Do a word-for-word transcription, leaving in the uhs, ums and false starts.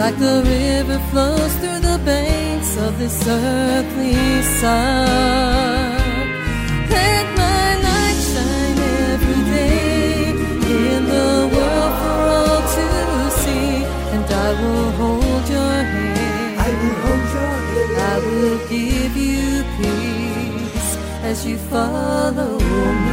like the river flows through the banks of this earthly sun. Let my light shine every day in the world for all to see, and I will hold your hand. I will hold your hand. I will give you peace as you follow me.